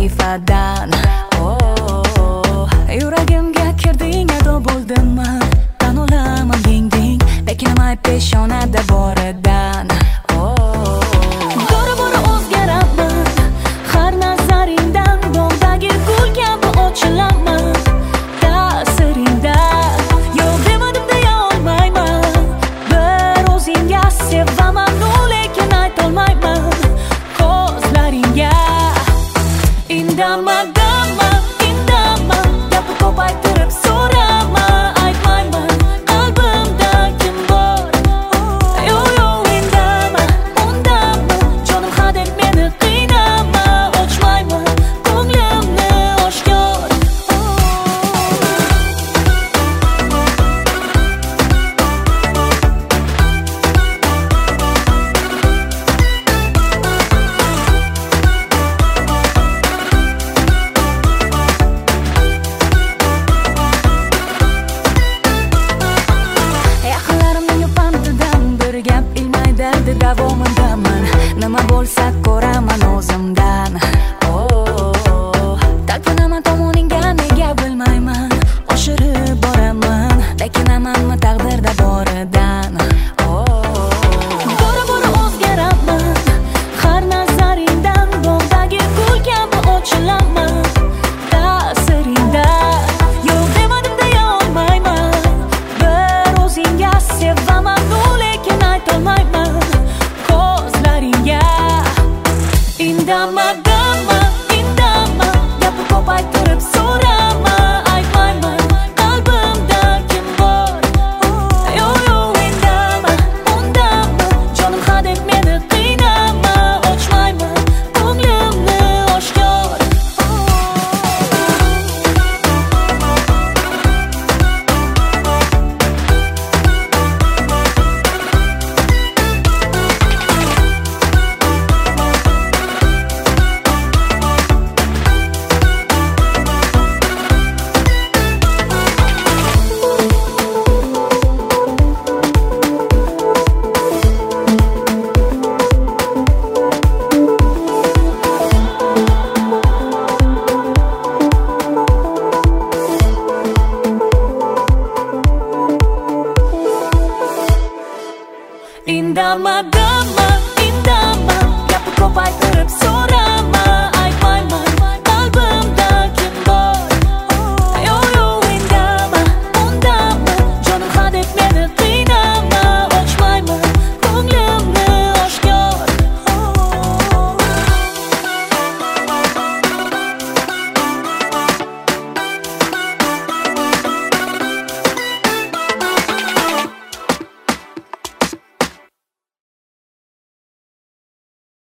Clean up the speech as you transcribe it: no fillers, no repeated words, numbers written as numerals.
sahifadan. Yuragimga kirding, ado bo'ldimman. Tan olaman yengding, bekinamay peshonada boridan. Bora bora o'zgaraman, har nazaringdan bog'dagi gul kabi ochilaman. Ta'siringda yo'q demadim deya olmayman. Bir o'zingga sevaman, lekin aytolmayman. Ko'zlaringga indama dama, indama, gapni ko'paytirib so'rama. Aytmayman qalbimda kim bor. Yo'q indama, undama, jonim hadeb meni qiynama. Ochmayman ko'nglimni oshkor. Yaqinlarimning yupantidan bir gap ilmay dardi davomidaman. Nima bo'lsa ko'raman o'zimdan. Talpinaman tomoningga, nega bilmayman. Oshirib boraman, bekinamanmi taqdirda boridan. Bora bora o'zgaraman, har nazaringdan bog'dagi gul kabi ochilaman. Ta'siringda yo'q demadim deya olmayman. Bir o'zingga sevaman, lekin aytolmayman. Ko'zlaringga indama dama,